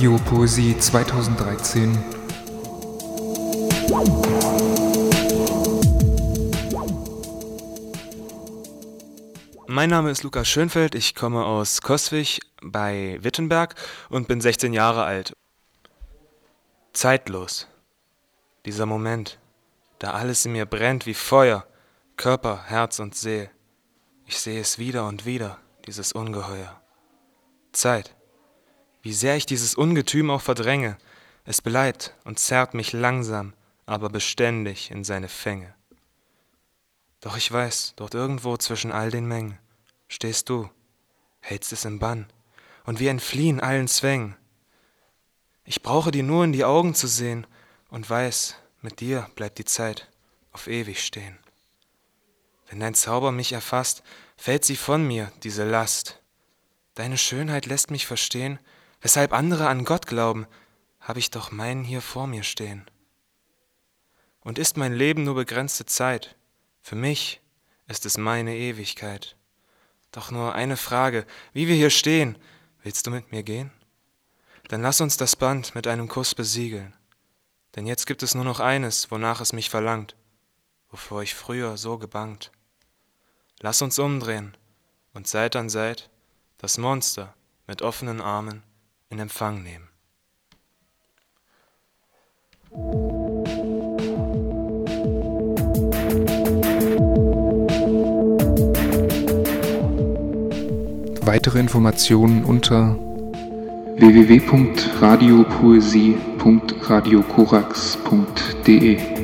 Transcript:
Radiopoesie 2013. Mein Name ist Lukas Schönfeld, ich komme aus Coswig bei Wittenberg und bin 16 Jahre alt. Zeitlos. Dieser Moment, da alles in mir brennt wie Feuer, Körper, Herz und Seel. Ich sehe es wieder und wieder, dieses Ungeheuer. Zeit. Wie sehr ich dieses Ungetüm auch verdränge. Es bleibt und zerrt mich langsam, aber beständig in seine Fänge. Doch ich weiß, dort irgendwo zwischen all den Mengen stehst du, hältst es im Bann und wir entfliehen allen Zwängen. Ich brauche dir nur in die Augen zu sehen und weiß, mit dir bleibt die Zeit auf ewig stehen. Wenn dein Zauber mich erfasst, fällt sie von mir, diese Last. Deine Schönheit lässt mich verstehen, weshalb andere an Gott glauben, hab ich doch meinen hier vor mir stehen. Und ist mein Leben nur begrenzte Zeit, für mich ist es meine Ewigkeit. Doch nur eine Frage, wie wir hier stehen, willst du mit mir gehen? Dann lass uns das Band mit einem Kuss besiegeln. Denn jetzt gibt es nur noch eines, wonach es mich verlangt, wovor ich früher so gebangt. Lass uns umdrehen und Seit an Seit das Monster mit offenen Armen in Empfang nehmen. Weitere Informationen unter www.radiopoesie.radiokorax.de